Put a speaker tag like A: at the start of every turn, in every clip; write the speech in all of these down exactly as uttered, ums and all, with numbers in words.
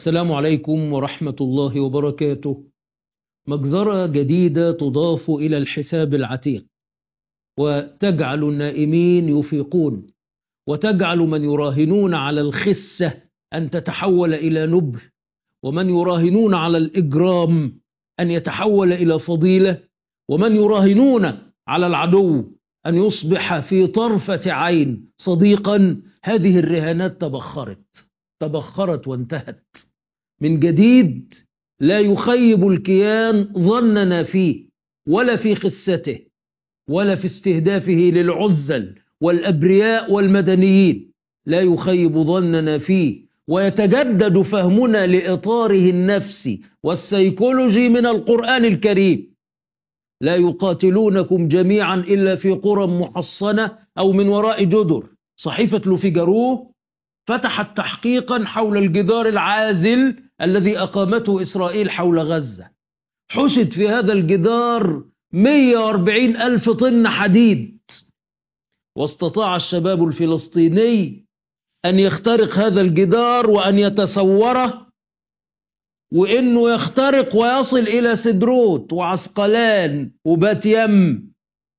A: السلام عليكم ورحمة الله وبركاته. مجزرة جديدة تضاف إلى الحساب العتيق، وتجعل النائمين يفيقون، وتجعل من يراهنون على الخسة أن تتحول إلى نبل، ومن يراهنون على الإجرام أن يتحول إلى فضيلة، ومن يراهنون على العدو أن يصبح في طرفة عين صديقا. هذه الرهانات تبخرت تبخرت وانتهت. من جديد لا يخيب الكيان ظننا فيه، ولا في خسته، ولا في استهدافه للعزل والأبرياء والمدنيين. لا يخيب ظننا فيه، ويتجدد فهمنا لإطاره النفسي والسيكولوجي من القرآن الكريم. لا يقاتلونكم جميعا إلا في قرى محصنة أو من وراء جدر. صحيفة لوفيجارو فتحت تحقيقا حول الجدار العازل الذي أقامته إسرائيل حول غزة. حشد في هذا الجدار مئة وأربعين ألف طن حديد، واستطاع الشباب الفلسطيني أن يخترق هذا الجدار وأن يتسوره، وإنه يخترق ويصل إلى سدروت وعسقلان وبات يم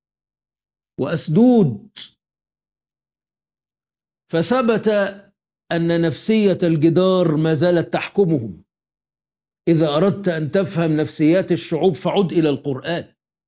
A: وأسدود. فثبت أن نفسية الجدار ما زالت تحكمهم. إذا أردت أن تفهم نفسيات الشعوب فعد إلى القرآن.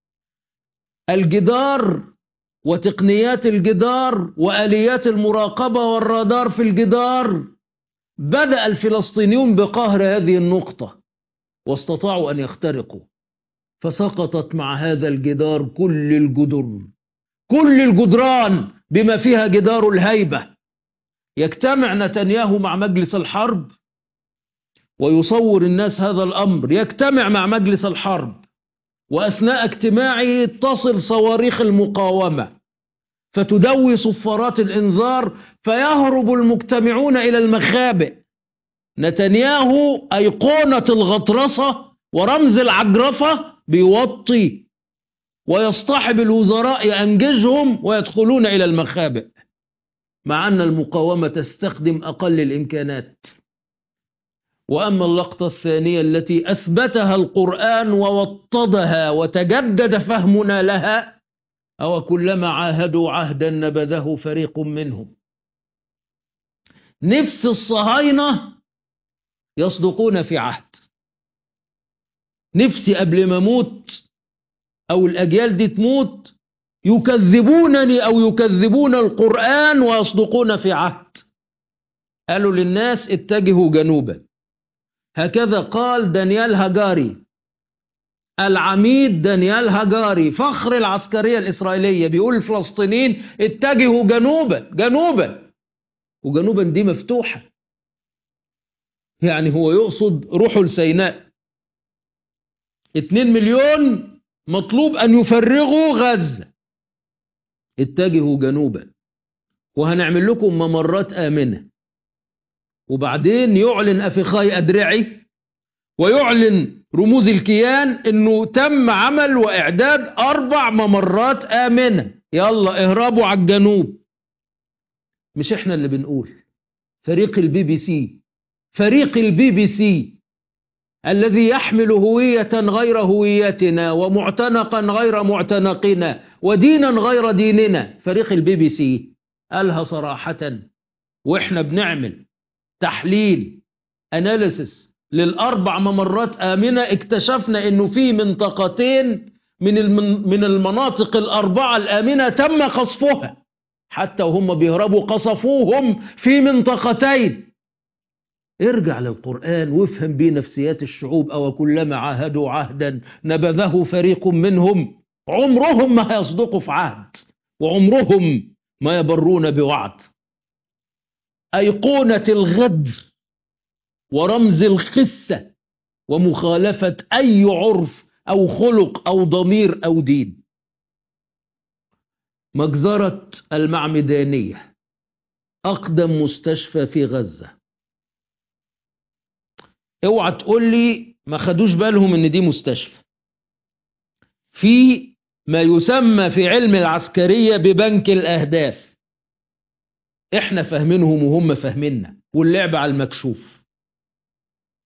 A: الجدار وتقنيات الجدار وآليات المراقبة والرادار في الجدار، بدأ الفلسطينيون بقهر هذه النقطة واستطاعوا أن يخترقوا، فسقطت مع هذا الجدار كل الجدر، كل الجدران بما فيها جدار الهيبة. يجتمع نتنياهو مع مجلس الحرب ويصور الناس هذا الأمر، يجتمع مع مجلس الحرب وأثناء اجتماعه تصل صواريخ المقاومة فتدوي صفارات الإنذار، فيهرب المجتمعون إلى المخابئ. نتنياهو أيقونة الغطرسة ورمز العجرفة بيوطي ويصطحب الوزراء ينجزهم ويدخلون إلى المخابئ، مع أن المقاومة تستخدم أقل الإمكانات. وأما اللقطة الثانية التي أثبتها القرآن ووطدها وتجدد فهمنا لها: أو كلما عاهدوا عهدا نبذه فريق منهم. نفس الصهاينة يصدقون في عهد. نفسي قبل ما أموت أو الأجيال دي تموت يكذبونني أو يكذبون القرآن ويصدقون في عهد. قالوا للناس اتجهوا جنوبا. هكذا قال دانيال هاجاري، العميد دانيال هاجاري فخر العسكرية الإسرائيلية، بيقول الفلسطينيين اتجهوا جنوبا جنوبا، وجنوبا دي مفتوحة، يعني هو يقصد روحوا لسيناء. اتنين مليون مطلوب أن يفرغوا غزة. اتجهوا جنوبا وهنعمل لكم ممرات آمنة. وبعدين يعلن أفخاي أدرعي ويعلن رموز الكيان انه تم عمل واعداد اربع ممرات آمنة. يلا اهربوا على الجنوب. مش احنا اللي بنقول، فريق البي بي سي فريق البي بي سي الذي يحمل هوية غير هويتنا ومعتنقا غير معتنقنا ودينا غير ديننا. فريق البي بي سي قالها صراحة، واحنا بنعمل تحليل اناليسس للأربع ممرات آمنة اكتشفنا انه في منطقتين من من المناطق الأربعة الآمنة تم قصفها، حتى وهم بيهربوا قصفوهم في منطقتين. ارجع للقرآن وافهم بيه نفسيات الشعوب. أو كلما عاهدوا عهدا نبذه فريق منهم. عمرهم ما هيصدقوا في عهد، وعمرهم ما يبرون بوعد. أيقونة الغدر ورمز الخسة ومخالفة أي عرف أو خلق أو ضمير أو دين. مجزرة المعمدانية أقدم مستشفى في غزة. اوعى تقول لي ما خدوش بالهم ان دي مستشفى. في ما يسمى في علم العسكرية ببنك الأهداف. احنا فاهمينهم وهم فاهميننا، واللعب على المكشوف.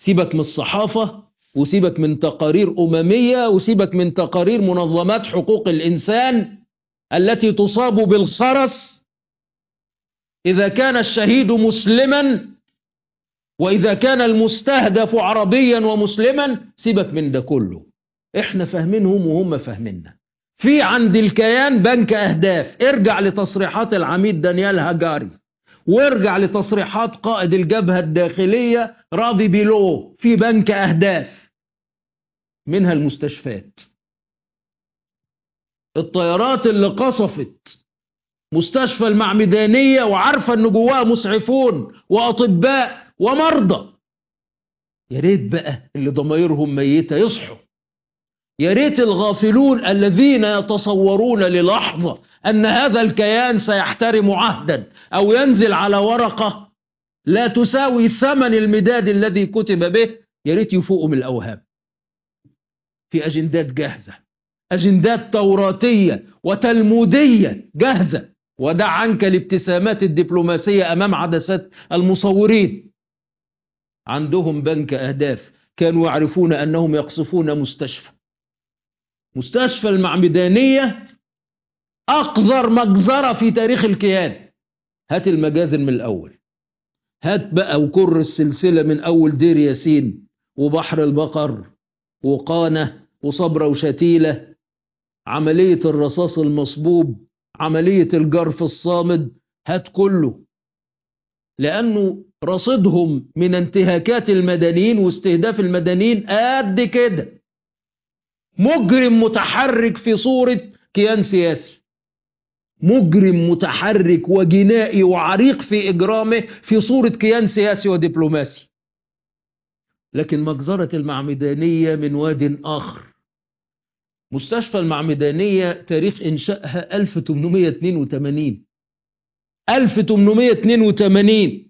A: سيبك من الصحافة، وسيبك من تقارير أممية، وسيبك من تقارير منظمات حقوق الإنسان التي تصاب بالخرس. إذا كان الشهيد مسلما، وإذا كان المستهدف عربيا ومسلما، سيبك من ده كله. إحنا فاهمينهم وهم فاهميننا. في عند الكيان بنك أهداف. ارجع لتصريحات العميد دانيال هاجاري، وارجع لتصريحات قائد الجبهة الداخلية راضي بيلو. في بنك أهداف، منها المستشفيات. الطيارات اللي قصفت مستشفى المعمدانية وعارفة ان جواها مسعفون وأطباء ومرضى، يا ريت بقى اللي ضمايرهم ميتة يصحوا. يا ريت الغافلون الذين يتصورون للحظة أن هذا الكيان سيحترم عهدا أو ينزل على ورقة لا تساوي ثمن المداد الذي كتب به، يا ريت يفوقوا من الأوهام. في أجندات جاهزة، أجندات توراتية وتلمودية جاهزة. ودع عنك الابتسامات الدبلوماسية أمام عدسات المصورين. عندهم بنك أهداف، كانوا يعرفون أنهم يقصفون مستشفى. مستشفى المعمدانية أقذر مجزرة في تاريخ الكيان. هات المجازر من الأول، هات بقى وكر السلسلة من أول دير ياسين وبحر البقر وقانة وصبرة وشتيلة، عملية الرصاص المصبوب، عملية الجرف الصامد، هات كله. لأنه رصدهم من انتهاكات المدنيين واستهداف المدنيين قد كده. مجرم متحرك في صورة كيان سياسي، مجرم متحرك وجنائي وعريق في إجرامه في صورة كيان سياسي ودبلوماسي. لكن مجزرة المعمدانية من واد آخر. مستشفى المعمدانية تاريخ إنشائها ألف وثمانمائة واثنين وثمانين. ألف وثمانمائة واثنين وثمانين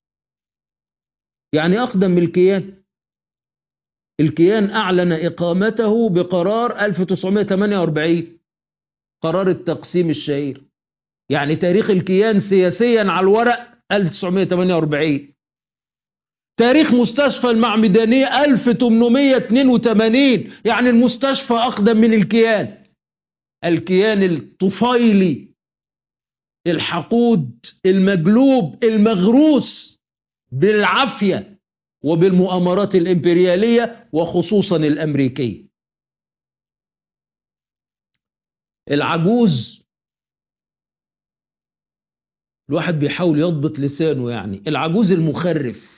A: يعني أقدم من الكيان. الكيان أعلن إقامته بقرار ألف وتسعمائة وثمانية وأربعين، قرار التقسيم الشهير. يعني تاريخ الكيان سياسيا على الورق ألف وتسعمائة وثمانية وأربعين. تاريخ مستشفى المعمدانية ألف وثمانمائة واثنين وثمانين، يعني المستشفى أقدم من الكيان. الكيان الطفيلي الحقود المجلوب المغروس بالعافية وبالمؤامرات الإمبريالية وخصوصا الأمريكية. العجوز، الواحد بيحاول يضبط لسانه، يعني العجوز المخرف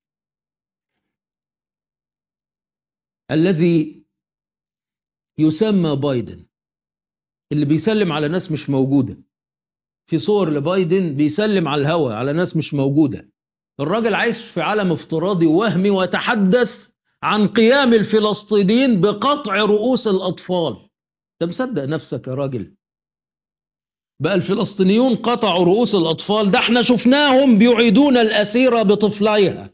A: الذي يسمى بايدن، اللي بيسلم على ناس مش موجودة. في صور لبايدن بيسلم على الهوا على ناس مش موجودة. الراجل عايش في عالم افتراضي وهمي، وتحدث عن قيام الفلسطينيين بقطع رؤوس الأطفال. انت مصدق نفسك يا راجل؟ بقى الفلسطينيون قطعوا رؤوس الأطفال؟ ده احنا شفناهم بيعيدون الأسيرة بطفليها.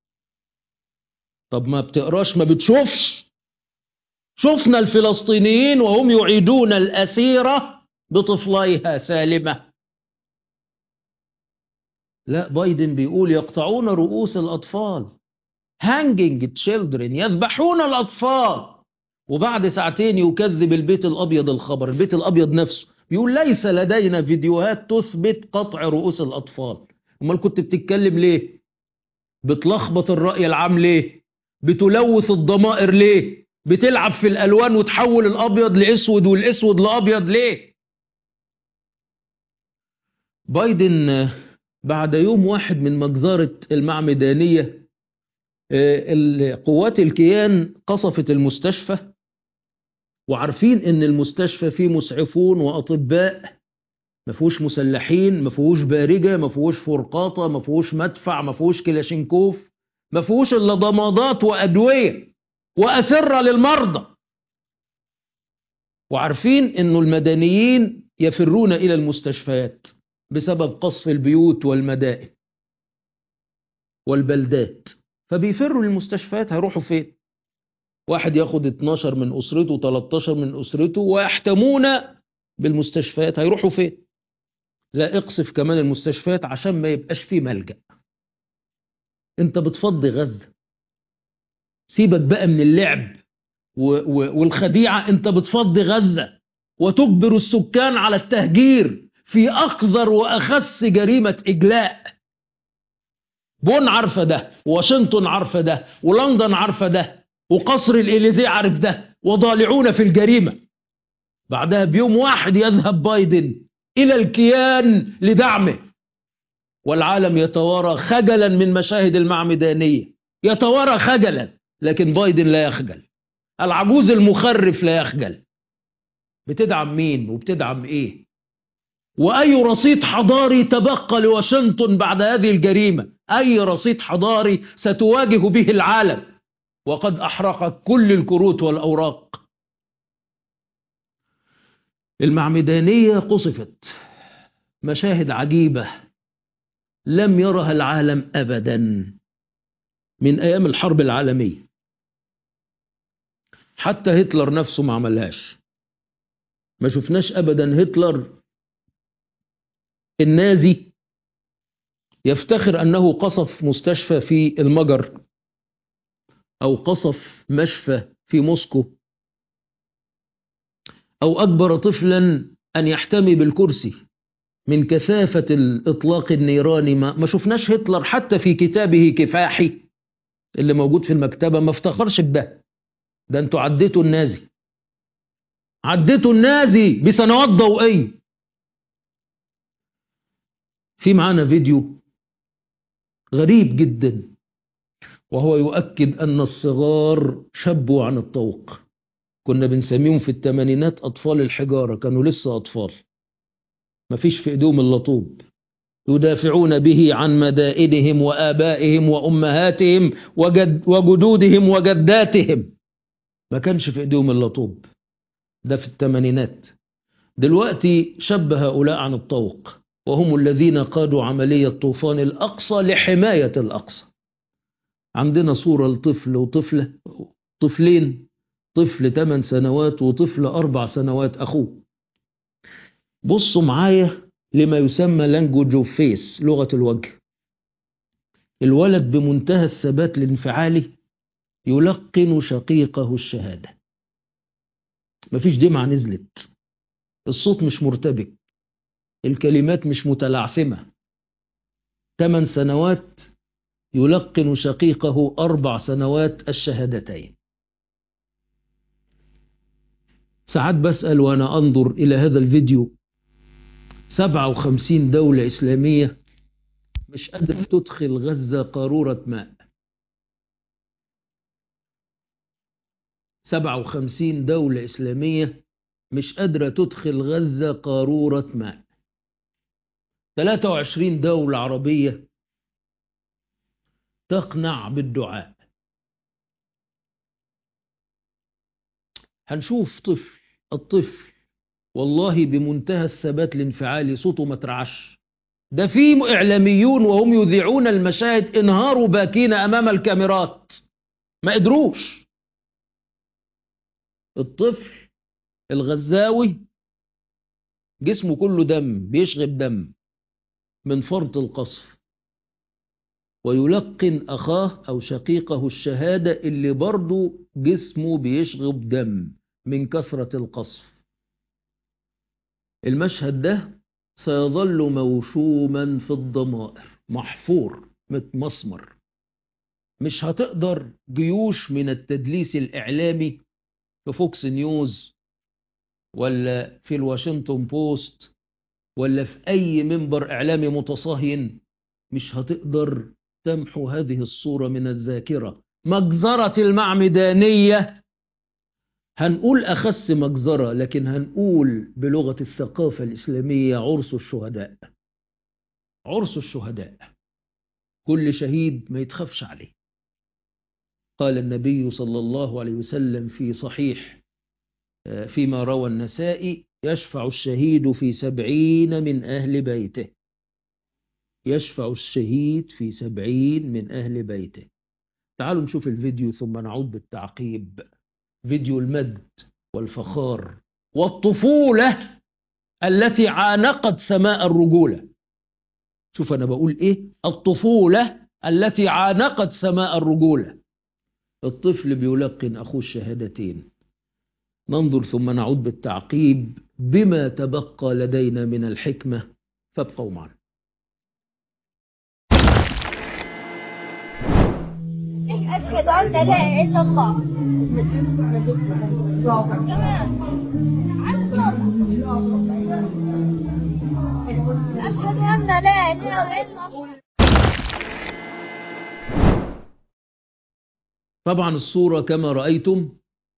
A: طب ما بتقراش، ما بتشوفش؟ شفنا الفلسطينيين وهم يعيدون الأسيرة بطفليها سالمة. لا، بايدن بيقول يقطعون رؤوس الأطفال، hanging children، يذبحون الأطفال. وبعد ساعتين يكذب البيت الأبيض الخبر. البيت الأبيض نفسه بيقول ليس لدينا فيديوهات تثبت قطع رؤوس الأطفال. امال كنت بتتكلم ليه؟ بتلخبط الرأي العام ليه؟ بتلوث الضمائر ليه؟ بتلعب في الألوان وتحول الأبيض لأسود والأسود لأبيض ليه؟ بايدن بعد يوم واحد من مجزرة المعمدانية، قوات الكيان قصفت المستشفى، وعارفين ان المستشفى فيه مسعفون وأطباء، ما فيهوش مسلحين، ما فيهوش بارجة، ما فيهوش فرقاطة، ما فيهوش مدفع، ما فيهوش كلاشينكوف، ما فيهوش الا ضمادات وأدوية وأسرة للمرضى. وعارفين انه المدنيين يفرون إلى المستشفيات بسبب قصف البيوت والمدائن والبلدات، فبيفروا للمستشفيات. هيروحوا فين؟ واحد ياخد اتناشر من أسرته تلتاشر من أسرته ويحتمون بالمستشفيات، هيروحوا فين؟ لا، اقصف كمان المستشفيات عشان ما يبقاش فيه ملجأ. انت بتفضي غزة، سيبك بقى من اللعب والخديعة. انت بتفضي غزة وتجبر السكان على التهجير في أقذر وأخس جريمة إجلاء. بون عارفة ده، واشنطن عارفة ده، ولندن عارفة ده، وقصر الإليزيه عارف ده، وضالعون في الجريمة. بعدها بيوم واحد يذهب بايدن إلى الكيان لدعمه، والعالم يتوارى خجلا من مشاهد المعمدانية، يتوارى خجلا، لكن بايدن لا يخجل، العجوز المخرف لا يخجل. بتدعم مين وبتدعم ايه؟ واي رصيد حضاري تبقى لواشنطن بعد هذه الجريمة؟ اي رصيد حضاري ستواجه به العالم وقد احرقت كل الكروت والاوراق؟ المعمدانية قصفت، مشاهد عجيبة لم يرها العالم ابدا من ايام الحرب العالمية. حتى هتلر نفسه ما عملهاش. ما شفناش ابدا هتلر النازي يفتخر انه قصف مستشفى في المجر او قصف مشفى في موسكو او اجبر طفلا ان يحتمي بالكرسي من كثافة الاطلاق النيراني. ما, ما شفناش هتلر حتى في كتابه كفاحي اللي موجود في المكتبة ما افتخرش بده. ده انتوا عديتوا النازي، عديتوا النازي بسنوات ضوئية. في معانا فيديو غريب جدا وهو يؤكد أن الصغار شبوا عن الطوق. كنا بنسميهم في الثمانينات أطفال الحجارة، كانوا لسه أطفال ما فيش في إيديهم إلا طوب يدافعون به عن مدائنهم وآبائهم وأمهاتهم وجد وجدودهم وجداتهم. ما كانش في إيديهم إلا طوب. ده في الثمانينات. دلوقتي شب هؤلاء عن الطوق، وهم الذين قادوا عملية طوفان الأقصى لحماية الأقصى. عندنا صورة لطفل وطفلة، طفلين، طفل ثمان سنوات وطفل أربع سنوات أخوه. بصوا معايا لما يسمى language of face، لغة الوجه. الولد بمنتهى الثبات الانفعالي يلقن شقيقه الشهادة. مفيش دمعة نزلت، الصوت مش مرتبك، الكلمات مش متلعثمة. ثمان سنوات يلقن شقيقه أربع سنوات الشهادتين. ساعات بسأل وأنا أنظر إلى هذا الفيديو، سبعة وخمسين دولة إسلامية مش قادرة تدخل غزة قارورة ماء. سبعة وخمسين دولة إسلامية مش قادرة تدخل غزة قارورة ماء. ثلاثة وعشرين دولة عربية تقنع بالدعاء. هنشوف طفل، الطفل والله بمنتهى الثبات الانفعالي صوته ما ترعش. ده في إعلاميون وهم يذيعون المشاهد انهاروا باكين أمام الكاميرات، ما قدروش. الطفل الغزاوي جسمه كله دم، بيشغب دم من فرط القصف، ويلقن أخاه أو شقيقه الشهادة اللي برضو جسمه بيشغب دم من كثرة القصف. المشهد ده سيظل موشوما في الضمائر، محفور متمسمر. مش هتقدر جيوش من التدليس الإعلامي في فوكس نيوز ولا في الواشنطن بوست ولا في أي منبر إعلامي متصهين، مش هتقدر تمحو هذه الصورة من الذاكرة. مجزرة المعمدانية، هنقول أخس مجزرة لكن هنقول بلغة الثقافة الإسلامية عرس الشهداء. عرس الشهداء، كل شهيد ما يتخافش عليه. قال النبي صلى الله عليه وسلم في صحيح فيما روى النسائي: يشفع الشهيد في سبعين من أهل بيته. يشفع الشهيد في سبعين من أهل بيته. تعالوا نشوف الفيديو ثم نعود بالتعقيب. فيديو المجد والفخار والطفولة التي عانقت سماء الرجولة. شوف أنا بقول إيه؟ الطفولة التي عانقت سماء الرجولة. الطفل بيلقن أخوه الشهادتين. ننظر ثم نعود بالتعقيب بما تبقى لدينا من الحكمة، فابقوا معنا.
B: أشهد أن لا إله إلا الله. أشهد أن لا إله إلا الله.
A: طبعا الصورة كما رأيتم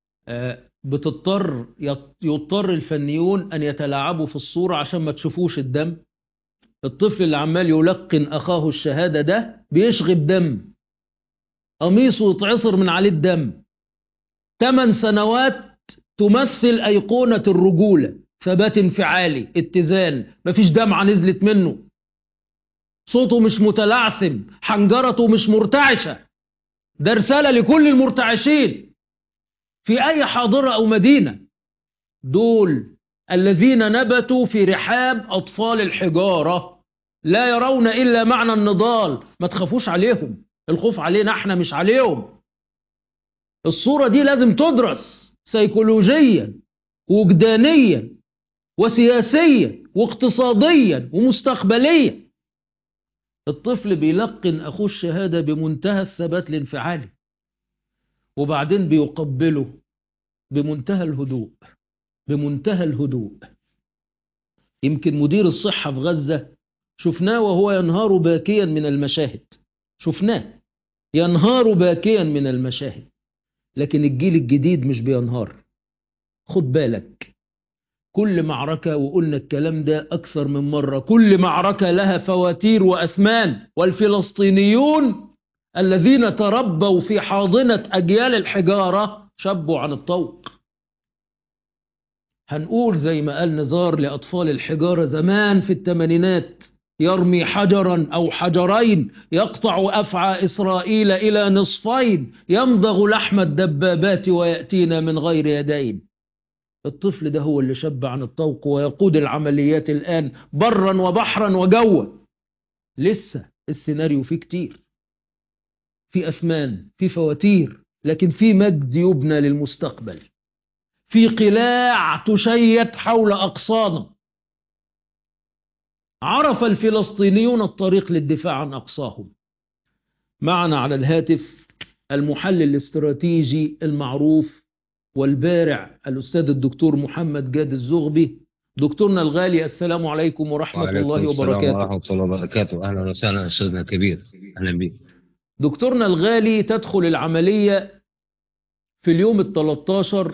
A: بتضطر يضطر الفنيون أن يتلاعبوا في الصورة عشان ما تشوفوش الدم. الطفل اللي عمال يلقن أخاه الشهادة ده بيشغب دم، قميصه يتعصر من عليه الدم. ثمان سنوات تمثل أيقونة الرجولة، ثبات انفعالي، اتزان، مفيش دمعة نزلت منه، صوته مش متلعثم، حنجرته مش مرتعشة. ده رسالة لكل المرتعشين في أي حاضرة أو مدينة، دول الذين نبتوا في رحاب أطفال الحجارة، لا يرون إلا معنى النضال. ما تخافوش عليهم، الخوف علينا احنا مش عليهم. الصورة دي لازم تدرس سيكولوجيا وجدانيا وسياسيا واقتصاديا ومستقبليا. الطفل بيلقن أخوه الشهادة بمنتهى الثبات الانفعالي، وبعدين بيقبله بمنتهى الهدوء، بمنتهى الهدوء. يمكن مدير الصحة في غزة شفناه وهو ينهار باكيا من المشاهد، شفناه ينهار باكيا من المشاهد. لكن الجيل الجديد مش بينهار. خد بالك، كل معركة، وقلنا الكلام ده أكثر من مرة، كل معركة لها فواتير وأثمان. والفلسطينيون الذين تربوا في حاضنة أجيال الحجارة شبوا عن الطوق. هنقول زي ما قال نزار لأطفال الحجارة زمان في الثمانينات: يرمي حجرا أو حجرين يقطع أفعى إسرائيل إلى نصفين، يمضغ لحم الدبابات ويأتينا من غير يدين. الطفل ده هو اللي شب عن الطوق ويقود العمليات الآن برا وبحرا وجوا. لسه السيناريو فيه كتير، في أثمان، في فواتير، لكن في مجد يبنى للمستقبل، في قلاع تشيد حول أقصانا. عرف الفلسطينيون الطريق للدفاع عن أقصاهم. معنا على الهاتف المحلل الاستراتيجي المعروف والبارع الأستاذ الدكتور محمد جاد الزغبي. دكتورنا الغالي، السلام عليكم ورحمة
C: وعليكم
A: الله
C: السلام
A: وبركاته.
C: ورحمة الله وبركاته. أهلا وسهلا أستاذنا الكبير، أهلا بك.
A: دكتورنا الغالي، تدخل العملية في اليوم الثلاث عشر،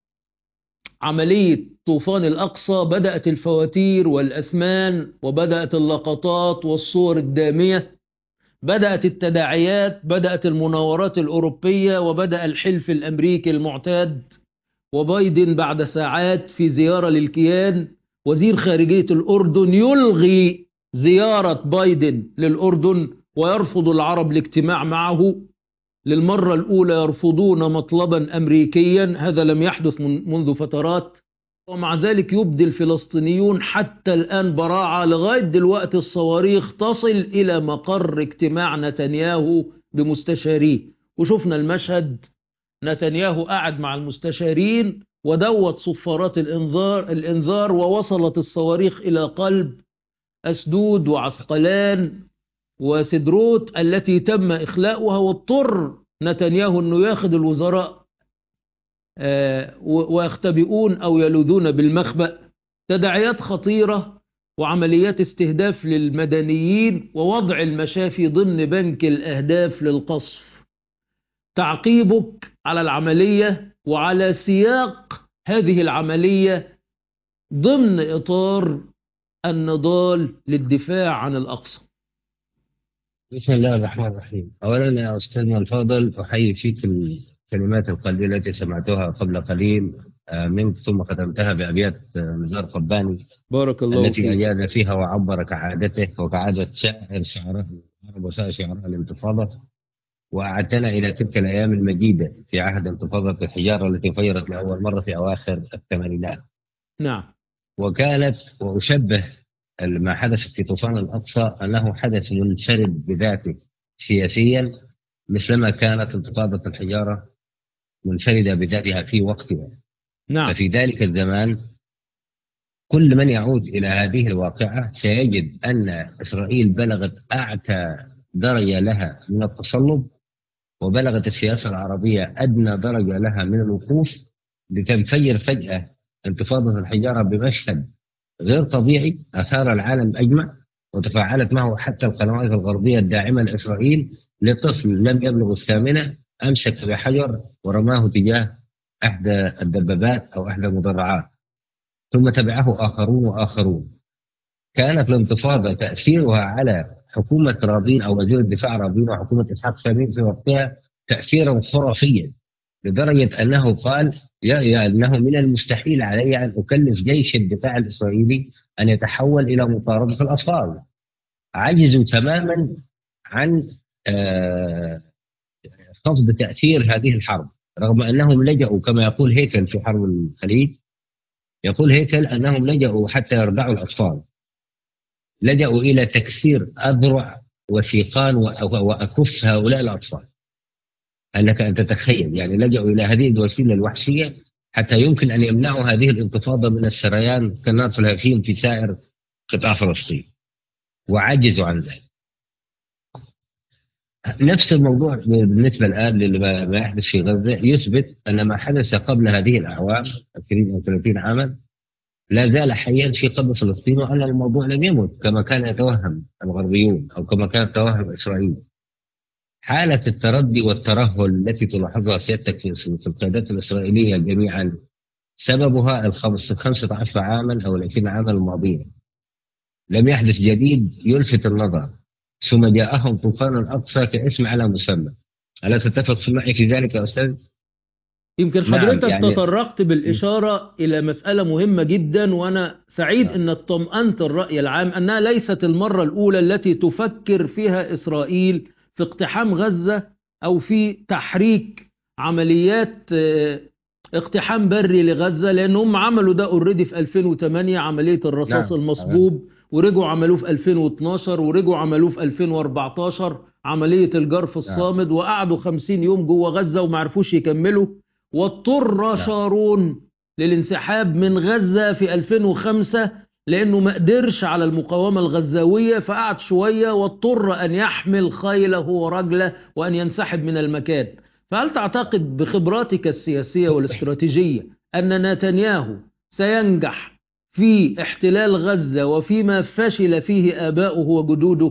A: عملية طوفان الأقصى. بدأت الفواتير والأثمان، وبدأت اللقطات والصور الدامية، بدأت التداعيات، بدأت المناورات الأوروبية، وبدأ الحلف الأمريكي المعتاد. وبايدن بعد ساعات في زيارة للكيان، وزير خارجية الأردن يلغي زيارة بايدن للأردن ويرفض العرب الاجتماع معه. للمرة الأولى يرفضون مطلبا أمريكيا، هذا لم يحدث من منذ فترات. ومع ذلك يبدي الفلسطينيون حتى الآن براعة. لغاية دلوقتي الصواريخ تصل إلى مقر اجتماع نتنياهو بمستشاريه، وشفنا المشهد، نتنياهو قاعد مع المستشارين ودوت صفارات الإنذار الإنذار ووصلت الصواريخ إلى قلب أسدود وعسقلان وسدروت التي تم إخلاؤها، واضطر نتنياهو أنه ياخذ الوزراء ويختبئون أو يلوذون بالمخبأ. تداعيات خطيرة وعمليات استهداف للمدنيين ووضع المشافي ضمن بنك الأهداف للقصف. تعقيبك على العملية وعلى سياق هذه العملية ضمن إطار النضال للدفاع عن الأقصى.
C: بسم الله الرحمن الرحيم. أولا يا أستاذنا الفاضل، أحيي فيك الكلمات القليلة التي سمعتها قبل قليل منك، ثم ختمتها بأبيات نزار قباني
A: بارك الله
C: التي
A: فيك.
C: أجاد فيها وعبر كعادته وكعادة شاعر شعراء العرب وسائر شعراء الانتفاضة، وأعدتنا إلى تلك الأيام المجيدة في عهد انتفاضة الحجارة التي فجرت لأول مرة في أواخر الثمانينات.
A: نعم.
C: وكانت، وأشبه ما حدث في طوفان الأقصى أنه حدث منفرد بذاته سياسيا، مثلما كانت انتفاضة الحجارة منفردة بذاتها في وقتها.
A: نعم.
C: ففي ذلك الزمان كل من يعود إلى هذه الواقعة سيجد أن إسرائيل بلغت أعتى درجة لها من التصلب، وبلغت السياسة العربية أدنى درجة لها من الوقوف، لتنفجر فجأة انتفاضة الحجارة بمشهد غير طبيعي أثار العالم أجمع، وتفاعلت معه حتى القنوات الغربية الداعمة لإسرائيل. لطفل لم يبلغ الثامنة أمسك بحجر ورماه تجاه إحدى الدبابات أو إحدى المدرعات، ثم تبعه آخرون وآخرون. كانت الانتفاضة تأثيرها على حكومة رابين أو وزير الدفاع رابين وحكومة إسحاق شامين في وقتها تأثيرا خرافيا، لدرجة أنه قال يا يا أنه من المستحيل علي أن أكلف جيش الدفاع الإسرائيلي أن يتحول إلى مطاردة الأطفال. عجزوا تماما عن آه، خفض تأثير هذه الحرب، رغم أنهم لجأوا كما يقول هيكل في حرب الخليج، يقول هيكل أنهم لجأوا حتى يرضعوا الأطفال، لجأوا إلى تكسير أذرع وسيقان وأكف هؤلاء الأطفال. أنك أن تتخيل، يعني لجأوا إلى هذه الوسيلة الوحشية حتى يمكن أن يمنعوا هذه الانتفاضة من السريان كالنار في الهشيم في سائر قطاع فلسطين، وعجزوا عن ذلك. نفس الموضوع بالنسبة الآن لما يحدث في غزة يثبت أن ما حدث قبل هذه الأعوام عشرين أو ثلاثين عاما لا زال حيا في قلب فلسطين، وأن الموضوع لم يمت كما كان يتوهم الغربيون أو كما كانت تتوهم إسرائيل. حالة التردي والترهل التي تلاحظها سيادتك في القيادات الإسرائيلية جميعا سببها الخمسة عشر عاما أو العشرين عاما الماضية. لم يحدث جديد يلفت النظر، ثم جاءهم طوفان الأقصى كاسم على مسمى. ألا تتفق معي في ذلك يا أستاذ؟
A: يمكن
C: نعم،
A: حضرتك
C: يعني
A: تطرقت بالإشارة إلى مسألة مهمة جدا، وأنا سعيد
C: نعم.
A: أنك طمأنت الرأي العام أنها ليست المرة الأولى التي تفكر فيها إسرائيل في اقتحام غزة أو في تحريك عمليات آه، اقتحام بري لغزة، لأنهم عملوا ده اوريدي في ألفين وثمانية عملية الرصاص
C: نعم.
A: المصبوب، ورجعوا عملوه في ألفين واثناشر، ورجعوا عملوه في ألفين وأربعتاشر عملية الجرف
C: نعم.
A: الصامد، وقعدوا خمسين يوم جوه غزة وما عرفوش يكملوا، واضطر
C: نعم.
A: شارون للانسحاب من غزة في ألفين وخمسة لأنه ما قدرش على المقاومة الغزاوية، فقعد شوية واضطر أن يحمل خيله ورجله وأن ينسحب من المكان. فهل تعتقد بخبراتك السياسية والاستراتيجية أن نتنياهو سينجح في احتلال غزة وفيما فشل فيه آباؤه وجدوده؟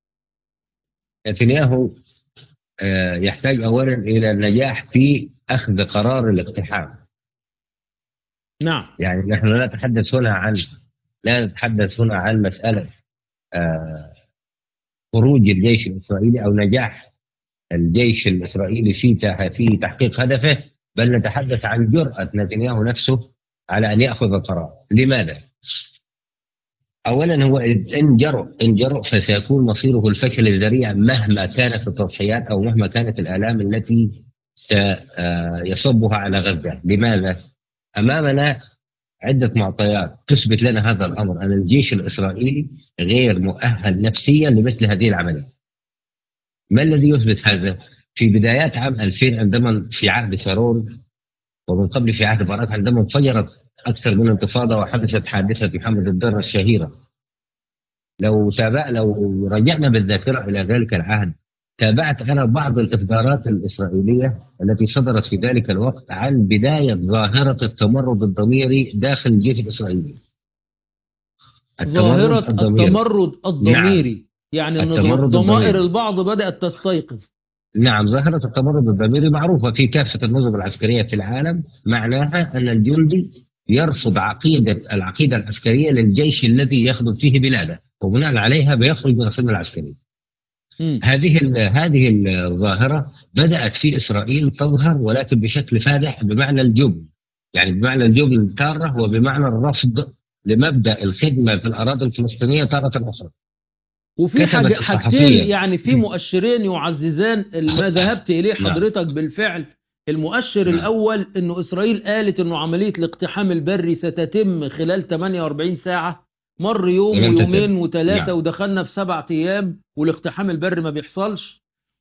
C: نتنياهو آه، يحتاج أولا إلى النجاح في أخذ قرار الاقتحام.
A: نعم.
C: يعني نحن لا نتحدث هنا عن لا نتحدث هنا عن مسألة آه، خروج الجيش الإسرائيلي أو نجاح الجيش الإسرائيلي في في تحقيق هدفه، بل نتحدث عن جرأة نتنياهو نفسه على أن يأخذ القرار. لماذا؟ أولا هو إن جرؤ إن جرؤ فسيكون مصيره الفشل الذريع مهما كانت التضحيات أو مهما كانت الآلام التي سيصبها على غزة. لماذا؟ أمامنا عدة معطيات تثبت لنا هذا الأمر، أن الجيش الإسرائيلي غير مؤهل نفسيا لمثل هذه العملية. ما الذي يثبت هذا؟ في بدايات عام ألفين عندما في عهد شارون ومن قبل في عهد باراك، عندما انفجرت أكثر من انتفاضة وحدثت حادثة محمد الدر الشهيرة، لو تابع لو رجعنا بالذاكرة إلى ذلك العهد تابعت أنا بعض الإصدارات الإسرائيلية التي صدرت في ذلك الوقت عن بداية ظاهرة التمرد الضميري داخل الجيش الإسرائيلي.
A: ظاهرة
C: الضميري.
A: التمرد الضميري.
C: نعم.
A: يعني أن
C: التمرد
A: ضمائر
C: الضميري.
A: البعض بدأت تستيقظ.
C: نعم، ظاهرة التمرد الضميري معروفة في كافة النظم العسكرية في العالم، معناها أن الجندي يرفض عقيدة العقيدة العسكرية للجيش الذي يخدم فيه بلاده، وبناء عليها بيخرج من الخدمة العسكرية. م. هذه هذه الظاهرة بدأت في إسرائيل تظهر، ولكن بشكل فادح بمعنى الجبن، يعني بمعنى الجبن التارة وبمعنى الرفض لمبدأ الخدمة في الأراضي الفلسطينية تارة أخرى.
A: وفي حاجة حاجتين، يعني في مؤشرين يعززان ما ذهبت إليه حضرتك. بالفعل المؤشر نعم. الأول أنه إسرائيل قالت أنه عملية الاقتحام البري ستتم خلال ثمانية وأربعين ساعة، مر يوم ويومين وثلاثة نعم. ودخلنا في سبعة أيام والاقتحام البري ما بيحصلش.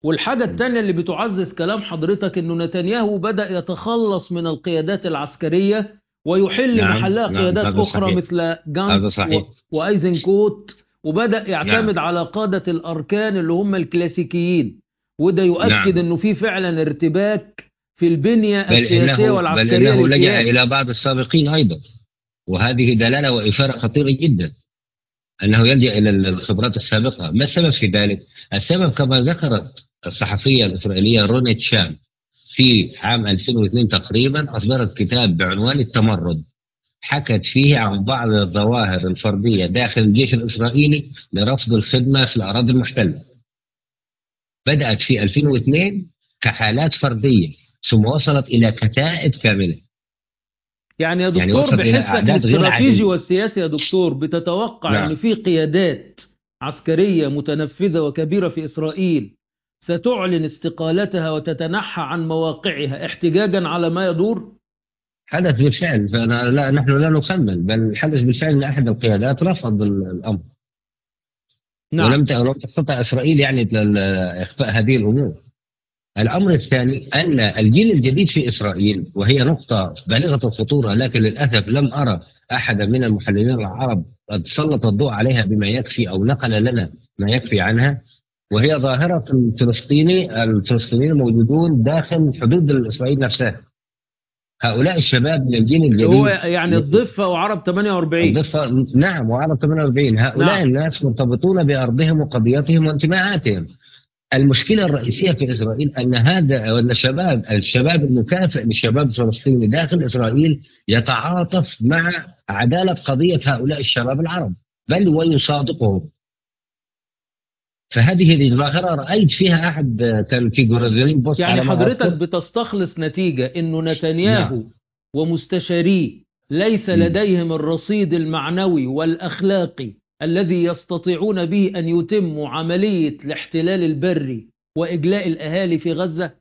A: والحاجة التانية اللي بتعزز كلام حضرتك إنه نتنياهو بدأ يتخلص من القيادات العسكرية ويحل
C: نعم
A: محلها
C: نعم
A: قيادات
C: هذا
A: أخرى
C: صحيح،
A: مثل
C: هذا
A: جانتس و-
C: صحيح.
A: وأيزنكوت، وبدأ يعتمد
C: نعم
A: على قادة الأركان اللي هم الكلاسيكيين، وده يؤكد
C: نعم
A: إنه في فعلا ارتباك في البنية
C: بل
A: السياسية
C: إنه بل
A: والعسكرية
C: إنه لجأ
A: للكيان.
C: إلى بعض السابقين أيضا، وهذه دلالة وإشارة خطيرة جدا أنه يلجأ إلى الخبرات السابقة. ما السبب في ذلك؟ السبب كما ذكرت الصحفية الإسرائيلية رونيت شام في عام ألفين واثنين تقريبا، أصدرت كتاب بعنوان التمرد، حكت فيه عن بعض الظواهر الفردية داخل الجيش الإسرائيلي لرفض الخدمة في الأراضي المحتلة. بدأت في ألفين واثنين كحالات فردية، ثم وصلت إلى كتائب كاملة،
A: يعني يا
C: يعني
A: دكتور
C: وصلت إلى
A: بحسك
C: أعداد غير
A: الاستراتيجي
C: عادية.
A: والسياسي يا دكتور بتتوقع ان
C: نعم
A: في قيادات عسكرية متنفذة وكبيرة في اسرائيل ستعلن استقالتها وتتنحى عن مواقعها احتجاجا على ما يدور؟
C: حدث بالفعل، فأنا لا نحن لا نخمن، بل حدث بالفعل أن أحد القيادات رفض الأمر، ولم
A: نعم.
C: ت- ولم تستطع إسرائيل يعني ال- إخفاء هذه الأمور. الأمر الثاني أن الجيل الجديد في إسرائيل، وهي نقطة بالغة الخطورة، لكن للأسف لم أرى أحدا من المحللين العرب قد سلط الضوء عليها بما يكفي أو نقل لنا ما يكفي عنها، وهي ظاهرة الفلسطيني الفلسطينيين الموجودون داخل حدود إسرائيل نفسها. هؤلاء الشباب من الجيل
A: اللي هو
C: الجديد،
A: يعني الضفة وعرب ثمانية وأربعين.
C: الضفة نعم وعرب ثمانية وأربعين، هؤلاء
A: نعم.
C: الناس مرتبطون بأرضهم وقضيتهم وانتماءاتهم. المشكلة الرئيسية في إسرائيل أن هذا أن الشباب الشباب المكافئ للشباب الفلسطيني داخل إسرائيل يتعاطف مع عدالة قضية هؤلاء الشباب العرب، بل ويصادقهم. فهذه الظاهرة رأيت فيها أحد كان في جورزالين بوست
A: يعني
C: على ما
A: حضرتك
C: أذكر.
A: بتستخلص نتيجة انه
C: نعم
A: نتنياهو ومستشاريه ليس
C: م.
A: لديهم الرصيد المعنوي والأخلاقي الذي يستطيعون به أن يتموا عملية الاحتلال البري وإجلاء الأهالي في غزة؟